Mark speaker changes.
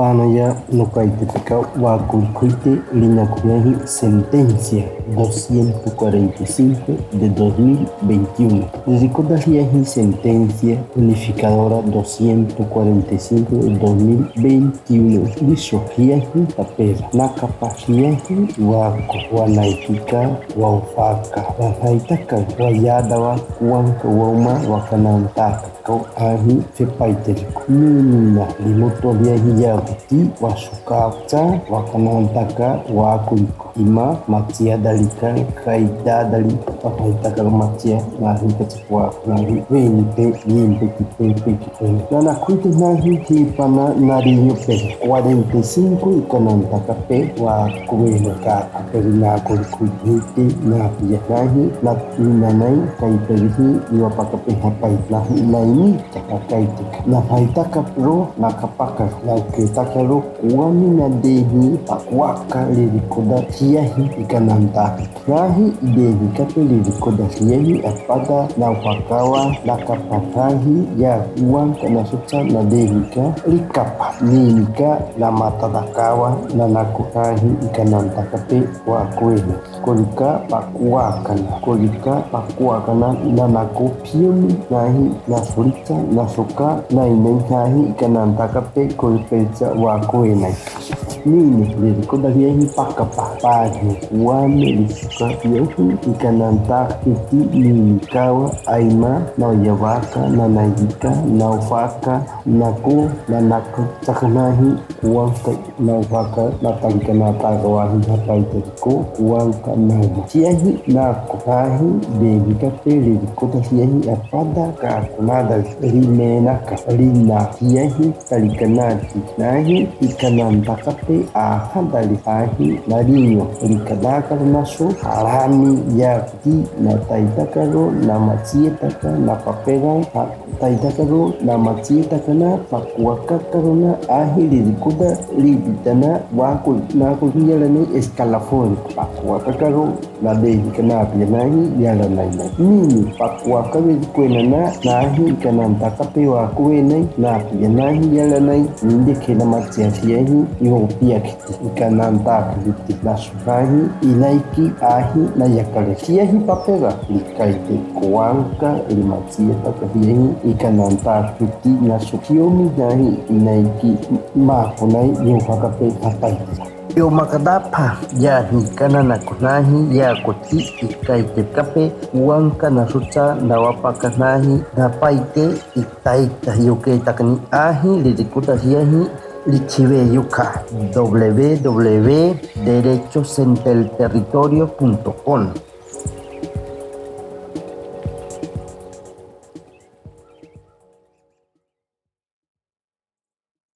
Speaker 1: Anaya Nokaitica Huaculcuite Linacuyahi, sentencia 245 de 2021. Ricodahiahi, sentencia unificadora 245 de 2021. Lishohiahi tapera. Nakapahiahi Huaco, Huanaitica, Huaufaka, Huahaitaka, Huayadawa, Huanca, Huauma, Huacanantaka. Kau ahi fepaiteliku nina limotoviahi yaguti wasukapta wakanantaka wakuiko ima matia dalika kaida dali wapaitaka matia nahi katikwa nahi wente yempe kipepe nana kuite nahi hipana narinyo pe 45 ikanantaka pe wa kuwenaka aperina kulikuite na pia nahi na nanai kaiperihi iwapaka pe hapai nahi takakaitika na haitaka pro na kapaka na ukitaka ro kuami na dehi pakwaka lirikoda hiahi ikananta nahi dehi kape lirikoda hiahi apada na upakawa na kapakahi ya uang kana suca na dehi ka likapa nika na matadakawa na nakukahi ikananta kape wa kweli kolika pakuakana na nakopiumi nahi na surita na soka na inenkahi ikanantaka pe kolipelcha wakoenai nini lirikodahiahi pakapapahi wame lisuka yahi ikanantaka iti ninikawa aima na oyavaka na naika na ufaka nako na nako takanahi kuwanka na ufaka na tankanataka wahi hapaiteriko kuwanka nauma siahi nako kahi dedikape lirikodahiahi apada kakunada rimenaka rina hiahi talikanati nahi ikanantakape ahadali ahi narinyo likadaka naso harami yakti na taitakaro na machietaka na papera taitakaro na machietaka na pakuakakaro na ahi lirikoda libitana wako na kuhiyalane eskalafon pakuakakaro na dedikanapi nahi yalanai nini pakuakabe kwenana nahi ikanantaka pe wakuenai na pia nahi yalanai ninde kena matiahiahi iwopia kiti ikanantaka kiti na suhahi ilaiki ahi na yakale hiahi papera likaite kuanka limachietaka hiahi ikanantaka kiti na sukiomi nahi inaiki makunai iwopakape hapaitira yo makadapa yahi kana na kunahi ya koti ikaite kape uanka na suca na wapaka nahi na paite itaita yoke takani ahi lirikuta hiahi lichive yuka www.derechosentelterritorio.com